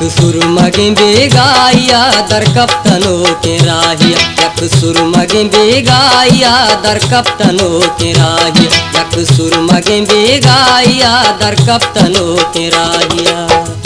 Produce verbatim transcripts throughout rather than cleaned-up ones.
सुरमगे बेगाया दर कप्तनो के राहिया यक सुरमगे बेगाया दर कप्तनो के राहिया यक सुरमगे बेगाया दर कप्तनो के राहिया।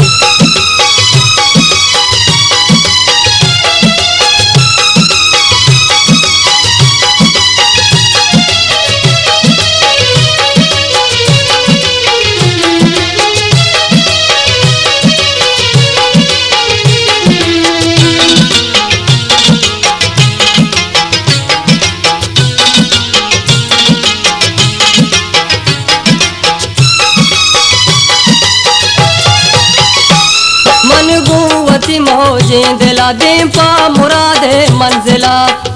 मन गुवती मौजे दिला दे पा मुरादे मंजिला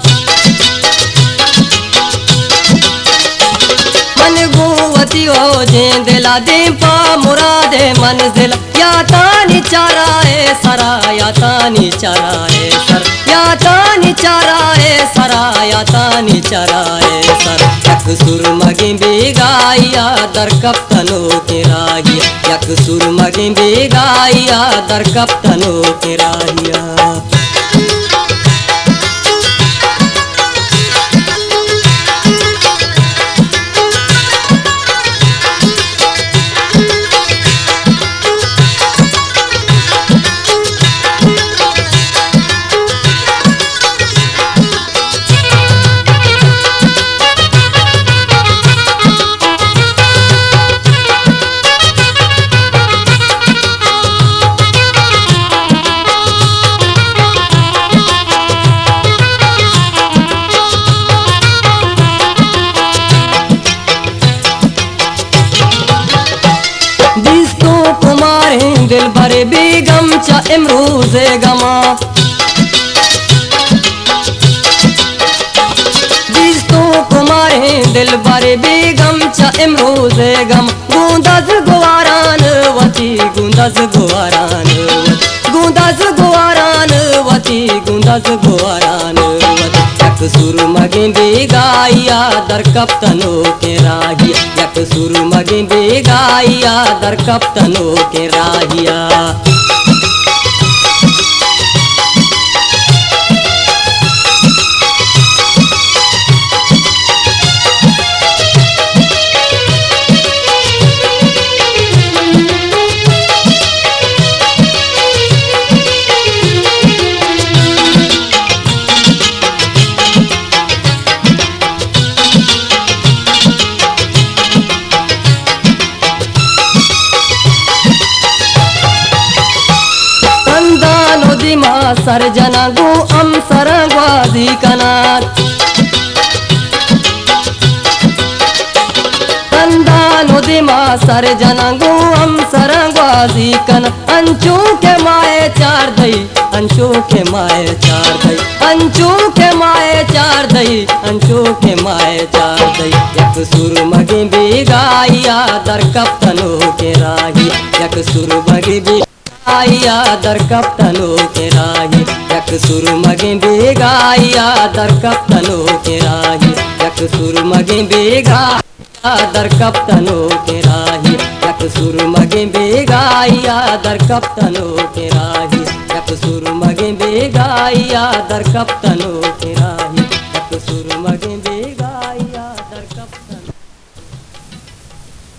मन गुवती मौजे दिला दे पा मुरादे मंजिला या तानी चराए सरा या तानी चराए सर या तानी चराए सरा या तानी चराए सर यक सुरमगे बेगाया दर कप्तनो के राहिया यक सुरमगे बेगाया दर कप्तनो के राहिया। दिल भरे बेगम चा इमरूज़े गमा जिस्तो कुमारे दिल भरे बेगम चा इमरूज़े गम गूंदज गुवारान वती गूंदज गुवारान गूंदज गुवारान वती गूंदज गुवारान वती यक सुरमगे बेगाया दर कप्तनो के राहिया यक सुरमगे बेगाया दर कप्तनो के राहिया। सर जना गो अम सरगवाजी कनार कंदानो दिमा सर जना गो अम सरगवाजी कन अंचू के माए चार दई अंचू के माए चार दई अंचू के माए चार दई अंचू के माए चार दई यक सुरमगे बेगाया दर कप्तनो के राहिया यक सुरमगे बेगाया दर कप्तनो के राहिया यक सुरमगे बेगाया दर कप्तनो के राहिया यक सुरमगे बेगाया दर कप्तनो के राहिया यक सुरमगे बेगाया दर कप्तनो के राहिया यक सुरमगे बेगाया दर कप्तनो